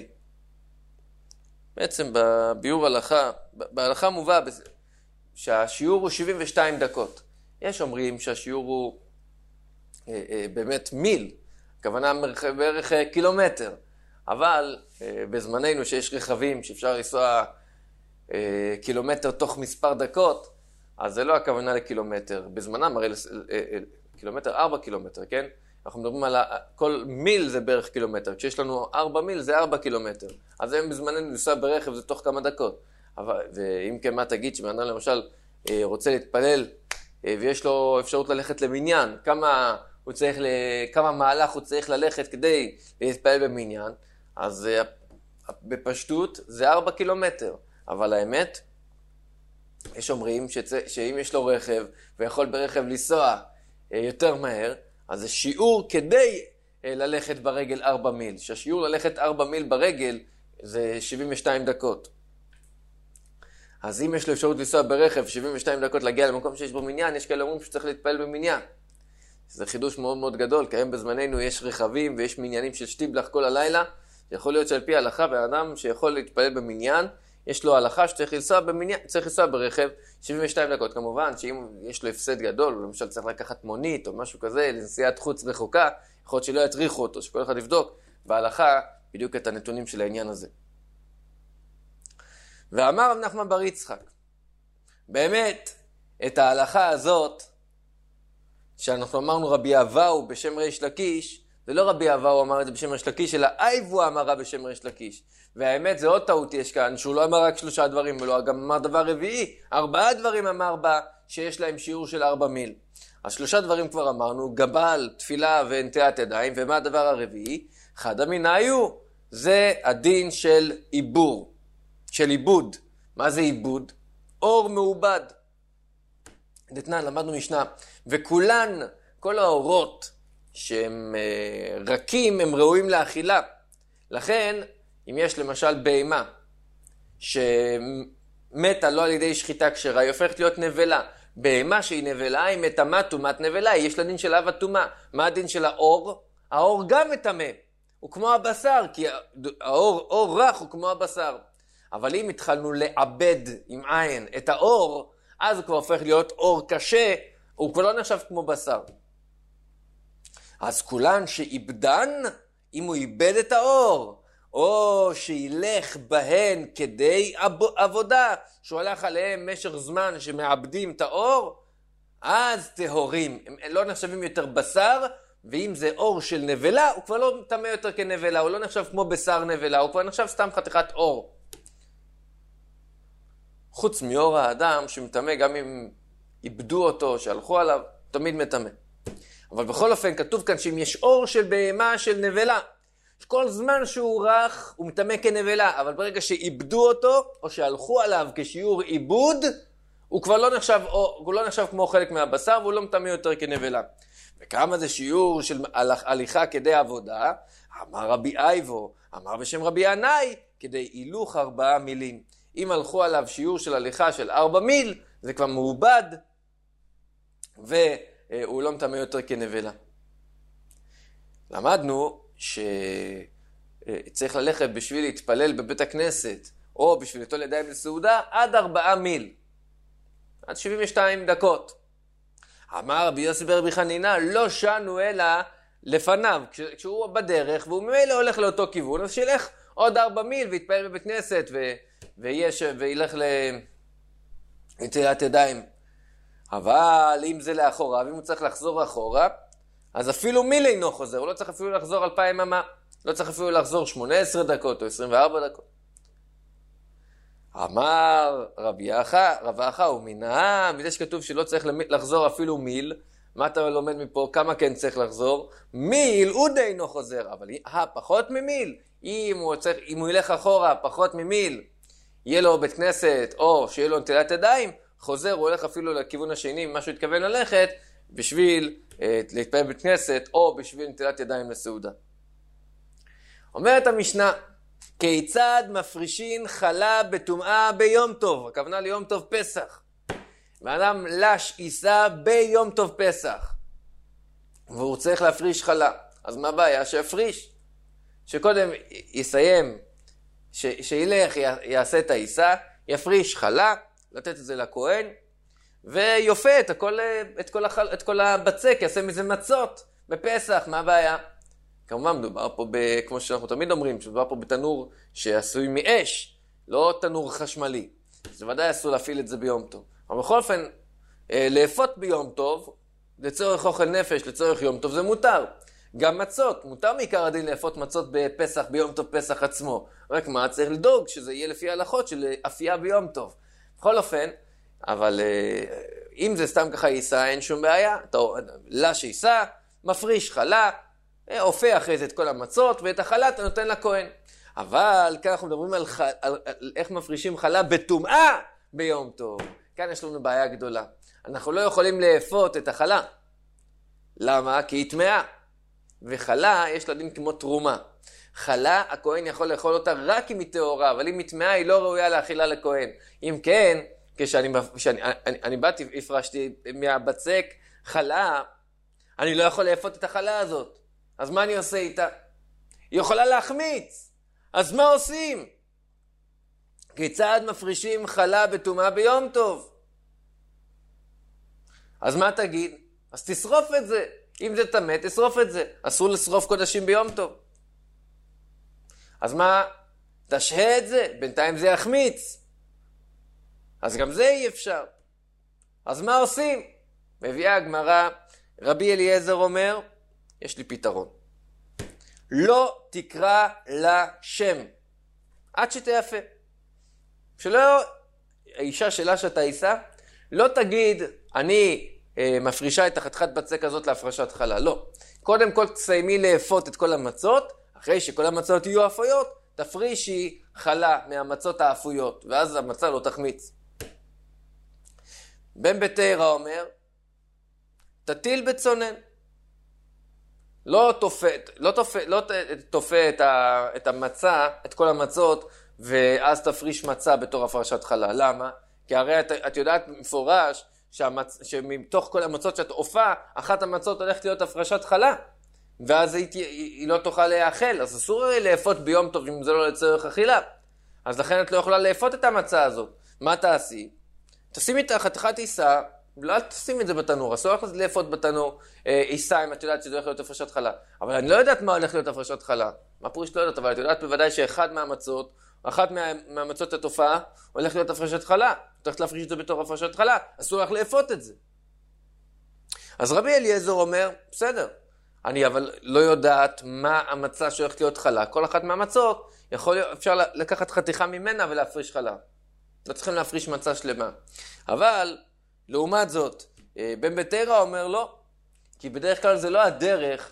בעצם בביאור הלכה, בהלכה מובא שהשיעור הוא שבעים ושתיים דקות. יש אומרים שהשיעור הוא אה, אה, באמת מיל, הכוונה בערך קילומטר. אבל אה, בזמננו שיש רכבים שאפשר לנסוע אה, קילומטר תוך מספר דקות, אז זה לא הכוונה לקילומטר. בזמנם הרי אה, אה, קילומטר, ארבע קילומטר, כן? אנחנו מדברים על כל מיל זה בערך קילומטר. כשיש לנו ארבע מיל זה ארבע קילומטר. אז היום בזמננו לנסוע ברכב זה תוך כמה דקות. אבל, ואם כן מה תגיד שבן אדם למשל אה, רוצה להתפלל אה, ויש לו אפשרות ללכת למניין, כמה הוא צריך, כמה מהלך הוא צריך ללכת כדי להתפלל במניין, אז בפשטות זה ארבע קילומטר. אבל האמת, יש אומרים שצ... שאם יש לו רכב ויכול ברכב לנסוע יותר מהר, אז זה שיעור כדי ללכת ברגל ארבע מיל. שהשיעור ללכת ארבע מיל ברגל זה שבעים ושתיים דקות. אז אם יש לו אפשרות לנסוע ברכב שבעים ושתיים דקות להגיע למקום שיש בו מניין, יש כאלה אומרים שצריך להתפעל במניין. זה חידוש מאוד מאוד גדול, כי היום בזמננו יש רכבים ויש מניינים של שטיבלח כל הלילה. יכול להיות שעל פי ההלכה, באדם שיכול להתפעל במניין, יש לו הלכה שצריך לנסוע במניין, צריך לנסוע ברכב שבעים ושתיים דקות. כמובן שאם יש לו הפסד גדול, למשל צריך לקחת מונית או משהו כזה, לנסיעת חוץ רחוקה, יכול להיות שלא יטריחו אותו, שכל אחד יבדוק בהלכה בדיוק את הנתונים של העניין הזה. ואמר רב נחמן בר יצחק, באמת, את ההלכה הזאת, שאנחנו אמרנו רבי אבאו בשם ריש לקיש, זה לא רבי אבאו אמר את זה בשם ריש לקיש, אלא אייבו אמרה בשם ריש לקיש. והאמת זה עוד טעות יש כאן, שהוא לא אמר רק שלושה דברים, ולא גם אמר דבר רביעי, ארבעה דברים אמר בה שיש להם שיעור של ארבע מיל. אז שלושה דברים כבר אמרנו, גבל, תפילה ונטילת ידיים, ומה הדבר הרביעי? חד המינאיו, זה הדין של עיבור, של עיבוד. מה זה עיבוד? אור מעובד. דתנן, למדנו משנה, וכולן, כל האורות שהם אה, רכים, הם ראויים לאכילה. לכן, אם יש למשל בהמה, שמתה לא על ידי שחיטה כשרה, היא הופכת להיות נבלה. בהמה שהיא נבלה, היא מטמאה טומאת נבלה, יש לה דין של אב הטומאה. מה הדין של האור? האור גם מטמא. הוא כמו הבשר, כי האור, אור רך הוא כמו הבשר. אבל אם התחלנו לעבד עם עין את האור, אז הוא כבר הופך להיות אור קשה, הוא כבר לא נחשב כמו בשר. אז כולן שאיבדן, אם הוא איבד את האור, או שילך בהן כדי עבודה, שהוא הלך עליהם משך זמן שמאבדים את האור, אז טהורים. הם לא נחשבים יותר בשר, ואם זה אור של נבלה, הוא כבר לא טמא יותר כנבלה, הוא לא נחשב כמו בשר נבלה, הוא כבר נחשב סתם חתיכת אור. חוץ מאור האדם שמטמא, גם אם איבדו אותו, שהלכו עליו, תמיד מטמא. אבל בכל אופן כתוב כאן שאם יש אור של בהמה של נבלה, כל זמן שהוא רך הוא מטמא כנבלה, אבל ברגע שאיבדו אותו או שהלכו עליו כשיעור עיבוד, הוא כבר לא נחשב, הוא לא נחשב כמו חלק מהבשר והוא לא מטמא יותר כנבלה. וכמה זה שיעור של הליכה כדי עבודה? אמר רבי אייבו, אמר בשם רבי ינאי, כדי הילוך ארבעה מילים. אם הלכו עליו שיעור של הליכה של ארבע מיל, זה כבר מעובד, והוא לא מטמא יותר כנבלה. למדנו שצריך ללכת בשביל להתפלל בבית הכנסת, או בשביל ליטול ידיים לסעודה, עד ארבעה מיל. עד שבעים ושתיים דקות. אמר רבי יוסי ברבי חנינא, לא שנו אלא לפניו, כשהוא בדרך, והוא ממילא הולך לאותו כיוון, אז שילך עוד ארבע מיל ויתפלל בבית כנסת, ו... ויש, וילך לנטילת ידיים. אבל אם זה לאחורה, ואם הוא צריך לחזור אחורה, אז אפילו מיל אינו חוזר, הוא לא צריך אפילו לחזור אלפיים אמה, לא צריך אפילו לחזור שמונה עשרה דקות או עשרים וארבע דקות. אמר רבי אחא, רב אחא הוא מנהה, מזה שכתוב שלא צריך לחזור אפילו מיל, מה אתה לומד מפה? כמה כן צריך לחזור? מיל הוא די אינו חוזר, אבל אה, פחות ממיל. אם הוא, צריך, אם הוא ילך אחורה, פחות ממיל, יהיה לו בית כנסת, או שיהיה לו נטילת ידיים, חוזר, הוא הולך אפילו לכיוון השני, מה שהוא התכוון ללכת, בשביל אה, להתפלל בית כנסת, או בשביל נטילת ידיים לסעודה. אומרת המשנה, כיצד מפרישין חלה בטומאה ביום טוב? הכוונה ליום טוב פסח. ואדם לש עיסה ביום טוב פסח, והוא צריך להפריש חלה. אז מה הבעיה? שיפריש. שקודם יסיים, ש, שילך, יעשה את העיסה, יפריש חלה, לתת את זה לכהן, ויופה את, הכל, את, כל החל, את כל הבצק, יעשה מזה מצות בפסח. מה הבעיה? כמובן מדובר פה, ב, כמו שאנחנו תמיד אומרים, מדובר פה בתנור שעשוי מאש, לא תנור חשמלי. אז ודאי אסור להפעיל את זה ביום טוב. אבל בכל אופן, לאפות ביום טוב, לצורך אוכל נפש, לצורך יום טוב, זה מותר. גם מצות, מותר מעיקר הדין לאפות מצות בפסח, ביום טוב פסח עצמו. רק מה, צריך לדאוג שזה יהיה לפי ההלכות של אפייה ביום טוב. בכל אופן, אבל אם זה סתם ככה ייסה, אין שום בעיה. אתה לש ייסה, מפריש חלה, אופה אחרי זה את כל המצות, ואת החלה אתה נותן לכהן. אבל כאן אנחנו מדברים על, על, על, על איך מפרישים חלה בטומאה ביום טוב. כאן יש לנו בעיה גדולה. אנחנו לא יכולים לאפות את החלה. למה? כי היא טמאה. וחלה יש לה דין כמו תרומה. חלה, הכהן יכול לאכול אותה רק אם היא טהורה, אבל אם היא טמאה היא לא ראויה לאכילה לכהן. אם כן, כשאני, כשאני אני, אני באתי, הפרשתי מהבצק חלה, אני לא יכול לאפות את החלה הזאת. אז מה אני עושה איתה? היא יכולה להחמיץ. אז מה עושים? כיצד מפרישים חלה בטומאה ביום טוב? אז מה תגיד? אז תשרוף את זה. אם זה טמא, תשרוף את זה. אסור לשרוף קודשים ביום טוב. אז מה? תשהה את זה. בינתיים זה יחמיץ. אז גם זה אי אפשר. אז מה עושים? מביאה הגמרא, רבי אליעזר אומר, יש לי פתרון. לא תקרא לה שם, עד שתיאפה. שלא, האישה שלה שאתה יישא, לא תגיד, אני אה, מפרישה את החתיכת בצק הזאת להפרשת חלה. לא. קודם כל תסיימי לאפות את כל המצות, אחרי שכל המצות יהיו אפויות, תפרישי חלה מהמצות האפויות, ואז המצה לא תחמיץ. בן בתרא אומר, תטיל בצונן. לא תופה, לא תופה, לא תופה את, ה, את המצה, את כל המצות, ואז תפריש מצה בתור הפרשת חלה. למה? כי הרי את, את יודעת מפורש שהמצ, שמתוך כל המצות שאת אופה, אחת המצות הולכת להיות הפרשת חלה. ואז היא, היא, היא לא תוכל להאכל, אז אסור הרי לאפות ביום טוב אם זה לא לצורך אכילה. אז לכן את לא יכולה לאפות את המצה הזאת. מה תעשי? תשימי את החתיכת עיסה, לא תשים את זה בתנור, אסור לך לאפות בתנור עיסה אם את יודעת שזה הולך להיות הפרשת חלה. אבל אני לא יודעת מה הולך להיות הפרשת חלה. מה פרוש לא יודעת, אבל את יודעת בוודאי שאחד מהמצות, אחת מה, מהמצות התופעה, הולך להיות הפרשת חלה. את הולכת להפריש את זה בתור הפרשת חלה, אסור לך לאפות את זה. אז רבי אליעזר אומר, בסדר, אני אבל לא יודעת מה המצה שהולכת להיות חלה. כל אחת מהמצות, יכול להיות, אפשר לקחת חתיכה ממנה ולהפריש חלה. לא צריכים להפריש מצה שלמה. אבל, לעומת זאת, בן בתרא אומר לא, כי בדרך כלל זה לא הדרך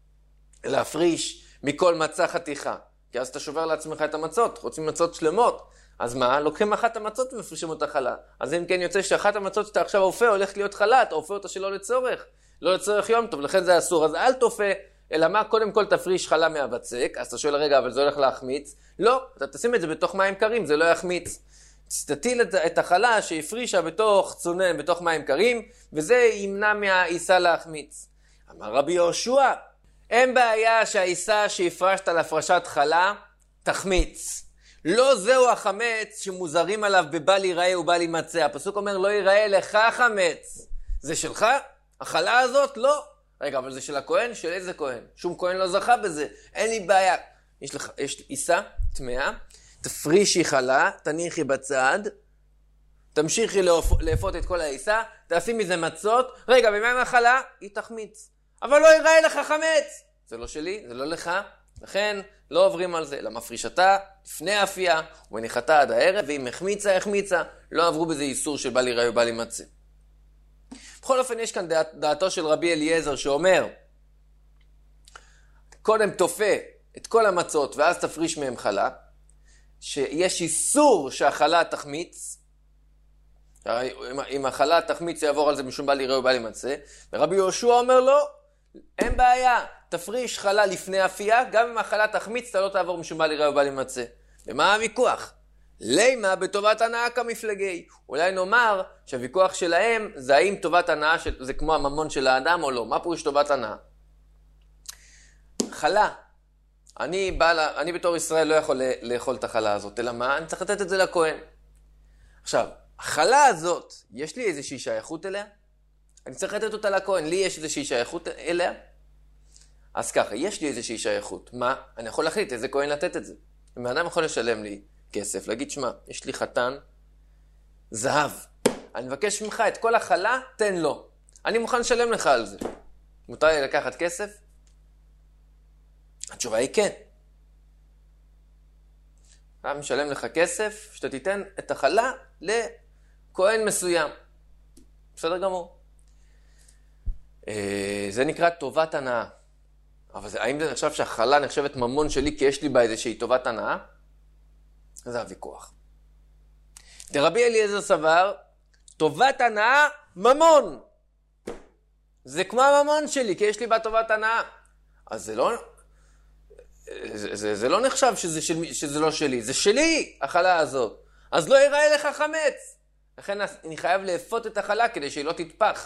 להפריש מכל מצה חתיכה. כי אז אתה שובר לעצמך את המצות, רוצים מצות שלמות. אז מה? לוקחים אחת המצות ומפרישים אותה חלה. אז אם כן יוצא שאחת המצות שאתה עכשיו אופה הולכת להיות חלה, אתה אופה אותה שלא לצורך. לא לצורך יום טוב, לכן זה אסור. אז אל תופה, אלא מה? קודם כל תפריש חלה מהבצק. אז אתה שואל רגע, אבל זה הולך להחמיץ? לא, אתה תשים את זה בתוך מים קרים, זה לא יחמיץ. תטיל את החלה שהפרישה בתוך צונן, בתוך מים קרים, וזה ימנע מהעיסה להחמיץ. אמר רבי יהושע, אין בעיה שהעיסה שהפרשת על הפרשת חלה תחמיץ. לא זהו החמץ שמוזרים עליו בבל ייראה ובל יימצא. הפסוק אומר לא ייראה לך חמץ. זה שלך? החלה הזאת? לא. רגע, אבל זה של הכהן? של איזה כהן? שום כהן לא זכה בזה. אין לי בעיה. יש לך, יש עיסה טמאה. תפרישי חלה, תניחי בצד, תמשיכי לאפות את כל העיסה, תעשי מזה מצות, רגע, ומה עם החלה? היא תחמיץ. אבל לא ייראה לך חמץ. זה לא שלי, זה לא לך, לכן לא עוברים על זה, אלא מפרישתה לפני האפייה, ומניחתה עד הערב, ואם החמיצה, החמיצה, לא עברו בזה איסור של בל ייראה ובל יימצא. בכל אופן, יש כאן דעת, דעתו של רבי אליעזר שאומר, קודם תופה את כל המצות, ואז תפריש מהם חלה, שיש איסור שהחלה תחמיץ, אם החלה תחמיץ יעבור על זה משום בל ייראה ובל יימצא, ורבי יהושע אומר לא, אין בעיה, תפריש חלה לפני אפייה, גם אם החלה תחמיץ אתה לא תעבור משום בל ייראה ובל יימצא. ומה הוויכוח? לימה בטובת הנאה כמפלגי. אולי נאמר שהוויכוח שלהם זה האם טובת הנאה של... זה כמו הממון של האדם או לא. מה פירוש טובת הנאה? חלה. אני, בעל, אני בתור ישראל לא יכול לאכול את החלה הזאת, אלא מה? אני צריך לתת את זה לכהן. עכשיו, החלה הזאת, יש לי איזושהי שייכות אליה? אני צריך לתת אותה לכהן, לי יש איזושהי שייכות אליה? אז ככה, יש לי איזושהי שייכות. מה? אני יכול להחליט איזה כהן לתת את זה. אם האדם יכול לשלם לי כסף, להגיד, שמה, יש לי חתן, זהב. אני מבקש ממך את כל החלה, תן לו. אני מוכן לשלם לך על זה. מותר לי לקחת כסף? התשובה היא כן. אני משלם לך כסף, שאתה תיתן את החלה לכהן מסוים. בסדר גמור. זה נקרא טובת הנאה. אבל זה, האם זה נחשב שהחלה נחשבת ממון שלי כי יש לי בה איזושהי טובת הנאה? זה הוויכוח. דרבי אליעזר סבר, טובת הנאה ממון. זה כמו הממון שלי כי יש לי בה טובת הנאה. אז זה לא... זה, זה, זה לא נחשב שזה, של, שזה לא שלי, זה שלי, החלה הזאת. אז לא ייראה לך חמץ. לכן אני חייב לאפות את החלה כדי שהיא לא תתפח.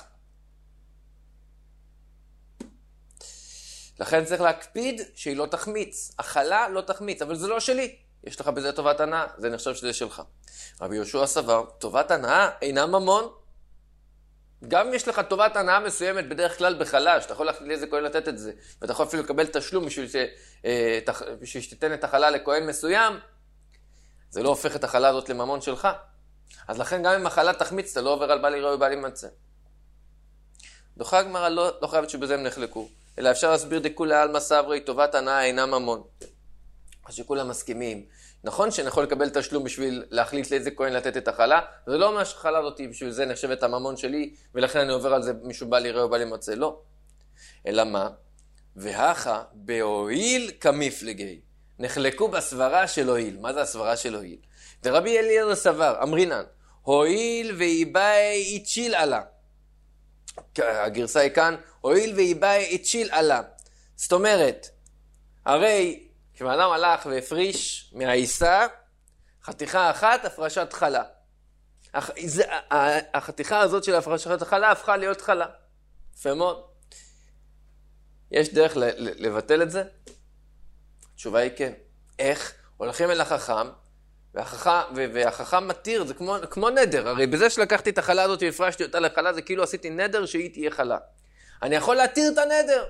לכן צריך להקפיד שהיא לא תחמיץ. החלה לא תחמיץ, אבל זה לא שלי. יש לך בזה טובת הנאה, זה נחשב שזה שלך. רבי יהושע סבר, טובת הנאה אינה ממון. גם אם יש לך טובת הנאה מסוימת בדרך כלל בחלה, שאתה יכול להחליט לאיזה כהן לתת את זה, ואתה יכול אפילו לקבל תשלום בשביל, ש, אה, תח, בשביל שתיתן את החלה לכהן מסוים, זה לא הופך את החלה הזאת לממון שלך. אז לכן גם אם החלה תחמיץ, אתה לא עובר על בעלי ראוי ובעל ימצא. דוחה הגמרא לא, לא חייבת שבזה הם נחלקו, אלא אפשר להסביר דכולי עלמא סברי, טובת הנאה אינה ממון. אז שכולם מסכימים. נכון שאני יכול לקבל תשלום בשביל להחליט לאיזה כהן לתת את החלה, זה לא אומר שהחלה הזאת בשביל זה נחשבת הממון שלי, ולכן אני עובר על זה מישהו בא ליראה או בא לימצא, לא. אלא מה? והכה בהועיל כמפלגי. נחלקו בסברה של הועיל. מה זה הסברה של הועיל? ורבי אליעזר סבר, אמרינן, הועיל ואיבאי איצ'יל עלה. הגרסה היא כאן, הועיל ואיבאי איצ'יל עלה. זאת אומרת, הרי כשאדם הלך והפריש מהעיסה, חתיכה אחת, הפרשת חלה. החתיכה הזאת של הפרשת חלה הפכה להיות חלה. יפה מאוד. יש דרך לבטל את זה? התשובה היא כן. איך? הולכים אל החכם, והחכם, והחכם מתיר, זה כמו, כמו נדר. הרי בזה שלקחתי את החלה הזאת והפרשתי אותה לחלה, זה כאילו עשיתי נדר שהיא תהיה חלה. אני יכול להתיר את הנדר.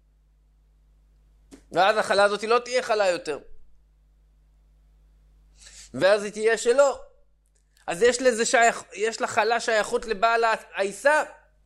ואז החלה הזאת לא תהיה חלה יותר. ואז היא תהיה שלו. אז יש לזה שייך, יש לחלה שייכות לבעל העיסה.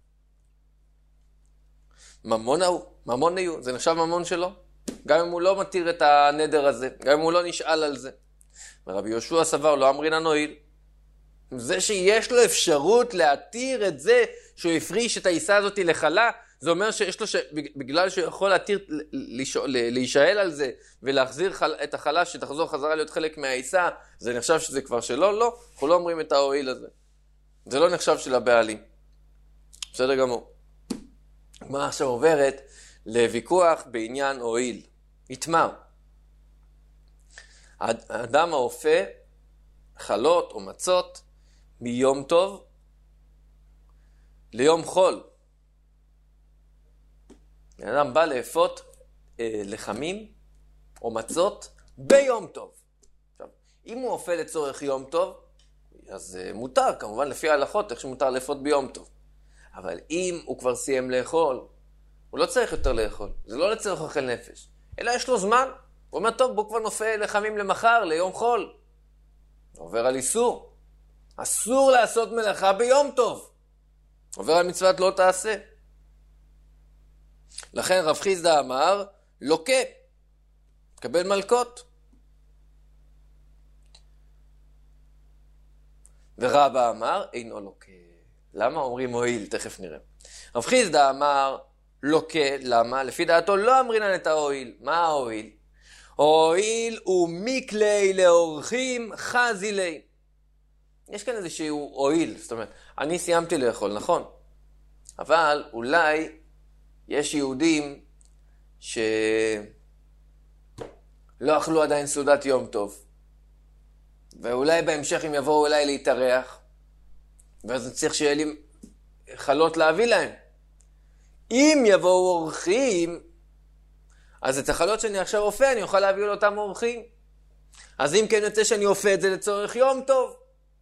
ממון הוא, ממון הוא, זה נחשב ממון שלו. גם אם הוא לא מתיר את הנדר הזה, גם אם הוא לא נשאל על זה. ורבי יהושע סבר, לא אמרינן הועיל. זה שיש לו אפשרות להתיר את זה שהוא הפריש את העיסה הזאת לחלה, זה אומר שיש לו, ש... בגלל שהוא יכול להתיר, להישאל על זה, ולהחזיר חל... את החלה שתחזור חזרה להיות חלק מהעיסה, זה נחשב שזה כבר שלו? לא, אנחנו לא אומרים את ההועיל הזה. זה לא נחשב של הבעלים. בסדר גמור. מה עכשיו עוברת לוויכוח בעניין הועיל. יתמר. האדם האופה חלות או מצות מיום טוב ליום חול. האדם בא לאפות אה, לחמים או מצות ביום טוב. עכשיו, אם הוא אופה לצורך יום טוב, אז אה, מותר, כמובן לפי ההלכות, איך שמותר לאפות ביום טוב. אבל אם הוא כבר סיים לאכול, הוא לא צריך יותר לאכול. זה לא לצורך אוכל נפש. אלא יש לו זמן. הוא אומר, טוב, בוא כבר נופה לחמים למחר, ליום חול. עובר על איסור. אסור לעשות מלאכה ביום טוב. עובר על מצוות לא תעשה. לכן רב חיסדא אמר, לוקה. קבל מלכות. ורבא אמר, אינו לוקה. למה אומרים הועיל? תכף נראה. רב חיסדא אמר, לוקה, למה? לפי דעתו לא אמרינן את ההועיל. מה ההועיל? הועיל הוא מקלי לאורחים חזילי. יש כאן איזשהו הועיל, זאת אומרת, אני סיימתי לאכול, נכון? אבל אולי יש יהודים שלא אכלו עדיין סעודת יום טוב. ואולי בהמשך הם יבואו אולי להתארח, ואז אני צריך שיהיה לי חלות להביא להם. אם יבואו אורחים, אז את החלות שאני עכשיו אופה, אני אוכל להביא לאותם אורחים. אז אם כן יוצא שאני אופה את זה לצורך יום טוב,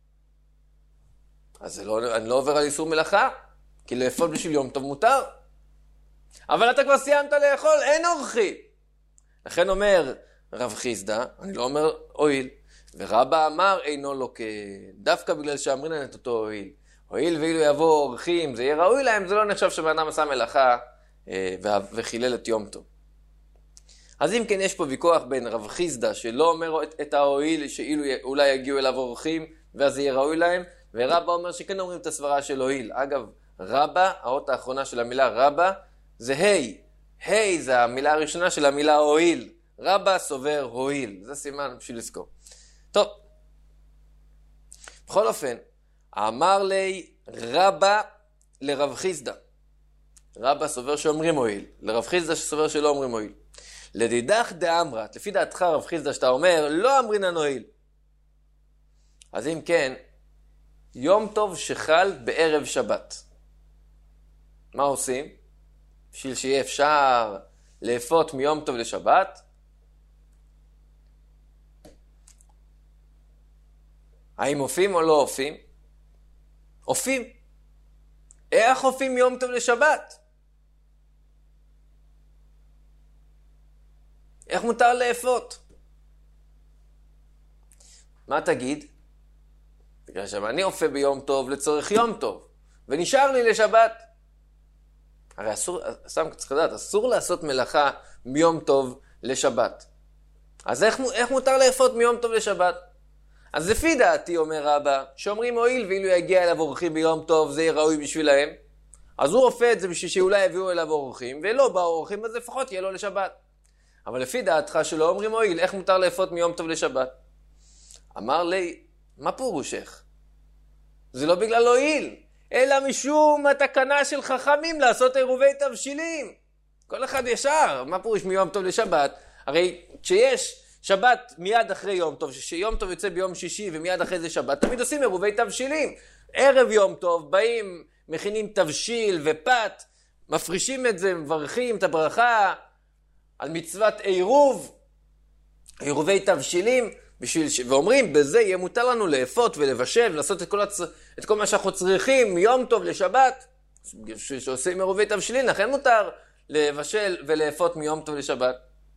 אז לא, אני לא עובר על איסור מלאכה, כי לאפות בשביל יום טוב מותר. אבל אתה כבר סיימת לאכול, אין אורחים. לכן אומר רב חיסדא, אני לא אומר הועיל, ורבא אמר אינו לוקה, דווקא בגלל שאמרינן את אותו הועיל. הועיל ואילו יבואו אורחים, זה יהיה ראוי להם, זה לא נחשב שבאדם עשה מלאכה אה, וחילל את יום טוב. אז אם כן יש פה ויכוח בין רב חיסדא שלא אומר את, את ההועיל, שאילו אולי יגיעו אליו אורחים ואז יהיה ראוי להם, ורבא אומר שכן אומרים את הסברה של הועיל. אגב, רבא, האות האחרונה של המילה רבא, זה היי. היי זה המילה הראשונה של המילה הועיל. רבא סובר הועיל. זה סימן בשביל לזכור. טוב. בכל אופן, אמר לי רבא לרב חיסדא. רבא סובר שאומרים הועיל. לרב חיסדא שסובר שלא אומרים הועיל. לדידך דאמרת, לפי דעתך רב חיסדא שאתה אומר, לא אמרינן הואיל. אז אם כן, יום טוב שחל בערב שבת. מה עושים? בשביל שיהיה אפשר לאפות מיום טוב לשבת. האם אופים או לא אופים? אופים. איך אופים יום טוב לשבת? איך מותר לאפות? מה תגיד? בגלל שאני אופה ביום טוב לצורך יום טוב, ונשאר לי לשבת. הרי אסור, סתם צריך לדעת, אסור לעשות מלאכה מיום טוב לשבת. אז איך, איך מותר לאפות מיום טוב לשבת? אז לפי דעתי, אומר רבא, שאומרים הואיל ואילו יגיע אליו אורחים ביום טוב, זה יהיה ראוי בשבילהם. אז הוא אופה את זה בשביל שאולי יביאו אליו אורחים, ולא באו אורחים, אז לפחות יהיה לו לשבת. אבל לפי דעתך שלא אומרים הואיל, איך מותר לאפות מיום טוב לשבת? אמר לי, מה פירושך? זה לא בגלל הואיל, אלא משום התקנה של חכמים לעשות עירובי תבשילים. כל אחד ישר, מה פירוש מיום טוב לשבת? הרי כשיש שבת מיד אחרי יום טוב, שיום טוב יוצא ביום שישי ומיד אחרי זה שבת, תמיד עושים עירובי תבשילים. ערב יום טוב, באים, מכינים תבשיל ופת, מפרישים את זה, מברכים את הברכה על מצוות עירוב, עירובי תבשילים, בשביל ש... ואומרים, בזה יהיה מותר לנו לאפות ולבשל, לעשות את כל, הצ... את כל מה שאנחנו צריכים מיום טוב לשבת, שעושים עירובי תבשילים, לכן מותר לבשל ולאפות מיום טוב לשבת.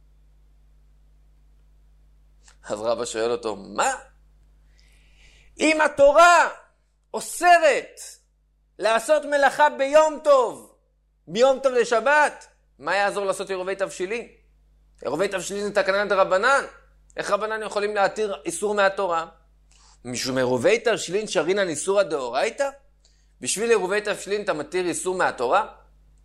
אז רבא שואל אותו, מה? אם התורה אוסרת לעשות מלאכה ביום טוב, מיום טוב לשבת, מה יעזור לעשות עירובי תבשילים? עירובי תבשילים זה תקנה דרבנן. איך רבנן יכולים להתיר איסור מהתורה? משום עירובי תבשילים שרינן איסורא דאורייתא? בשביל עירובי תבשילים אתה מתיר איסור מהתורה?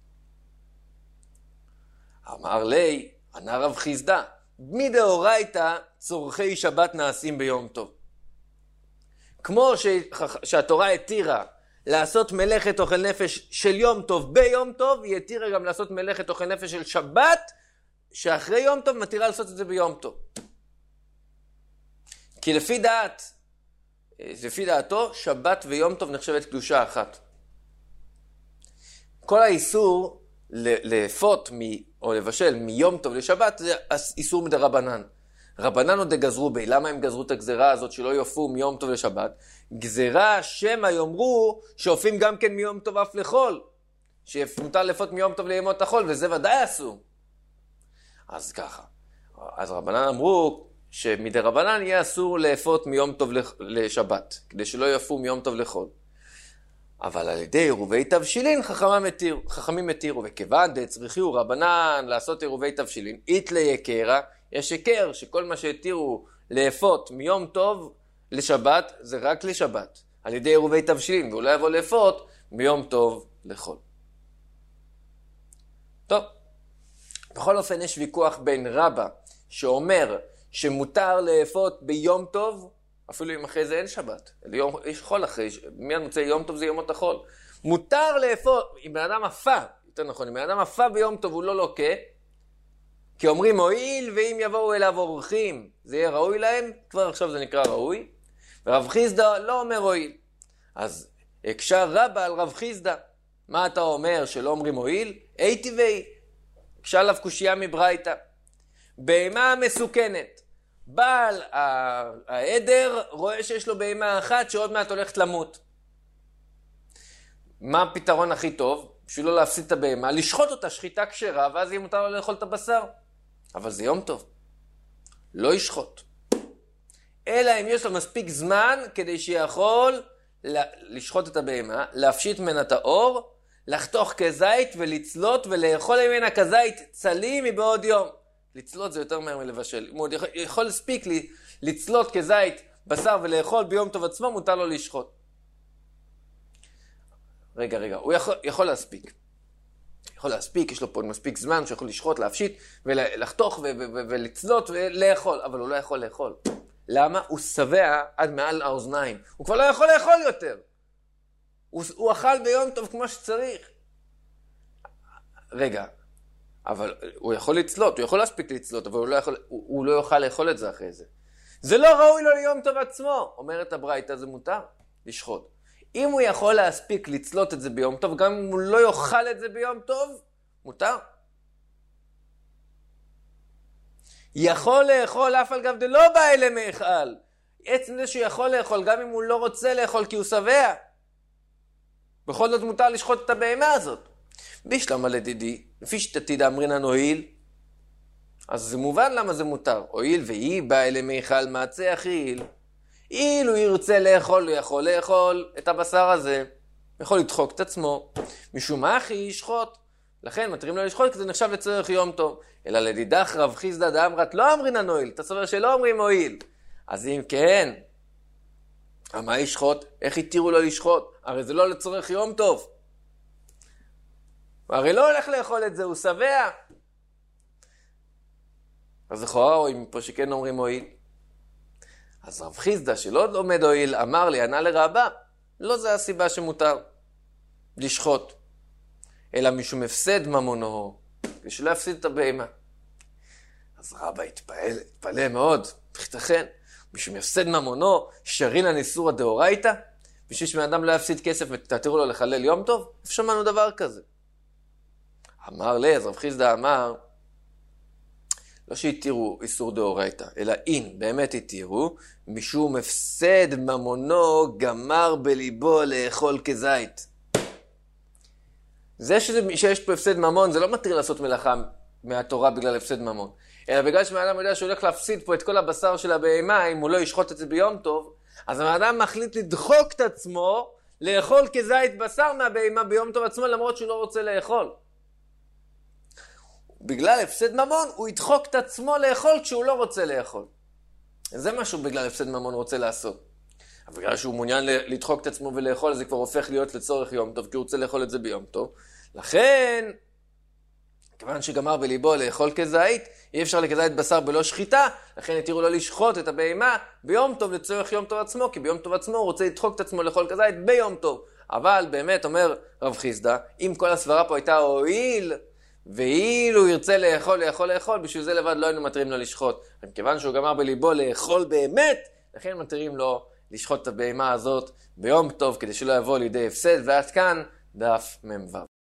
אמר לי, ענה רב חיסדא, מדאורייתא צורכי שבת נעשים ביום טוב. כמו שהתורה התירה לעשות מלאכת אוכל נפש של יום טוב ביום טוב, היא התירה גם לעשות מלאכת אוכל נפש של שבת, שאחרי יום טוב מתירה לעשות את זה ביום טוב. כי לפי דעת, לפי דעתו, שבת ויום טוב נחשבת קדושה אחת. כל האיסור לאפות או לבשל מיום טוב לשבת זה איסור מדרבנן. רבנן עוד גזרו בי, למה הם גזרו את הגזרה הזאת שלא יופו מיום טוב לשבת? גזרה שמא יאמרו שאופים גם כן מיום טוב אף לחול, שמותר לאפות מיום טוב לימות החול, וזה ודאי אסור. אז ככה, אז רבנן אמרו שמדי רבנן יהיה אסור לאפות מיום טוב לשבת, כדי שלא יפו מיום טוב לחול. אבל על ידי עירובי תבשילין חכמים התירו, חכמים התירו, וכיוון דצריכיו רבנן לעשות עירובי תבשילין, איתלי יקרה, יש יקר שכל מה שהתירו לאפות מיום טוב לשבת זה רק לשבת, על ידי עירובי תבשילין, ואולי יבוא לאפות מיום טוב לחול. טוב, בכל אופן יש ויכוח בין רבא שאומר שמותר לאפות ביום טוב, אפילו אם אחרי זה אין שבת, יום, יש חול אחרי, מיד מוצא יום טוב זה יומות החול. מותר לאפות, אם בן אדם אפה, יותר נכון, אם בן אדם אפה ביום טוב הוא לא לוקה, כי אומרים הואיל ואם יבואו אליו אורחים זה יהיה ראוי להם, כבר עכשיו זה נקרא ראוי, ורב חיסדא לא אומר הואיל. אז הקשה רבא על רב חיסדא, מה אתה אומר שלא אומרים הואיל? הייתי ואי, הקשה עליו קושייה מברייתא. בהמה מסוכנת, בעל העדר רואה שיש לו בהמה אחת שעוד מעט הולכת למות. מה הפתרון הכי טוב? בשביל לא להפסיד את הבהמה, לשחוט אותה שחיטה כשרה, ואז יהיה מותר לו לאכול את הבשר. אבל זה יום טוב. לא ישחוט. אלא אם יש לו מספיק זמן כדי שיכול לשחוט את הבהמה, להפשיט ממנה את האור, לחתוך כזית ולצלות ולאכול ממנה כזית צלים מבעוד יום. לצלות זה יותר מהר מלבשל. אם הוא יכול, יכול להספיק לי לצלות כזית בשר ולאכול ביום טוב עצמו, מותר לו לשחוט. רגע, רגע, הוא יכול, יכול להספיק. יכול להספיק, יש לו פה מספיק זמן שיכול לשחוט, להפשיט ולחתוך ו- ו- ו- ולצלות ולאכול, אבל הוא לא יכול לאכול. למה? הוא שבע עד מעל האוזניים. הוא כבר לא יכול לאכול יותר. הוא, הוא אכל ביום טוב כמו שצריך. רגע, אבל הוא יכול לצלות, הוא יכול להספיק לצלות, אבל הוא לא, יכול, הוא, הוא לא יוכל לאכול את זה אחרי זה. זה לא ראוי לו ליום טוב עצמו, אומרת הברייתא, זה מותר לשחוט. אם הוא יכול להספיק לצלות את זה ביום טוב, גם אם הוא לא יאכל את זה ביום טוב, מותר. יכול לאכול אף על גב דלא בא אלה מאכל. עצם זה שהוא יכול לאכול, גם אם הוא לא רוצה לאכול כי הוא שבע. בכל זאת מותר לשחוט את הבהמה הזאת. בישלמה לדידי, לפי שתתי דאמרינן הואיל, אז זה מובן למה זה מותר. הואיל והיא באה אלה מאכל מעצה אכיל. אילו ירצה לאכול, הוא יכול לאכול את הבשר הזה. יכול לדחוק את עצמו. משום מה אחי ישחוט. לכן מתירים לו לשחוט, כי זה נחשב לצורך יום טוב. אלא לדידך רב חיסדא דאמרת לא אמרינן הואיל. אתה סובר שלא אומרים הואיל. אז אם כן, מה ישחוט? איך התירו לו לשחוט? הרי זה לא לצורך יום טוב. הרי לא הולך לאכול את זה, הוא שבע. אז לכאורה רואים פה שכן אומרים הואיל. אז רב חיסדא שלא עומד הואיל אמר לי, ענה לרבה, לא זה הסיבה שמותר לשחוט, אלא משום הפסד ממונו, ושלא יפסיד את הבהמה. אז רבא התפעל, התפלא מאוד, תכתכן, משום הפסד ממונו, שרינן איסורא דאורייתא, בשביל שבן אדם לא יפסיד כסף ותתירו לו לחלל יום טוב? איפה שמענו דבר כזה? אמר לי, אז רב חיסדא אמר, לא שהתירו איסור דאורייתא, אלא אין, באמת התירו, משום הפסד ממונו גמר בליבו לאכול כזית. זה שזה, שיש פה הפסד ממון, זה לא מתיר לעשות מלאכה מהתורה בגלל הפסד ממון. אלא בגלל שמאדם יודע שהוא הולך להפסיד פה את כל הבשר של הבהמה, אם הוא לא ישחוט את זה ביום טוב, אז המאדם מחליט לדחוק את עצמו, לאכול כזית בשר מהבהמה ביום טוב עצמו, למרות שהוא לא רוצה לאכול. בגלל הפסד ממון, הוא ידחוק את עצמו לאכול כשהוא לא רוצה לאכול. זה משהו בגלל הפסד ממון רוצה לעשות. אבל בגלל שהוא מעוניין לדחוק את עצמו ולאכול, זה כבר הופך להיות לצורך יום טוב, כי הוא רוצה לאכול את זה ביום טוב. לכן, כיוון שגמר בליבו לאכול כזית, אי אפשר לכזית בשר בלא שחיטה, לכן התירו לו לשחוט את הבהמה ביום טוב לצורך יום טוב עצמו, כי ביום טוב עצמו הוא רוצה לדחוק את עצמו לאכול כזית ביום טוב. אבל באמת אומר רב חיסדא, אם כל הסברה פה הייתה הואיל, ואילו ירצה לאכול, לאכול, לאכול, בשביל זה לבד לא היינו מתירים לו לשחוט. כיוון שהוא גמר בליבו לאכול באמת, לכן מתירים לו לשחוט את הבהמה הזאת ביום טוב, כדי שלא יבוא לידי הפסד, ועד כאן דף ממ"ו.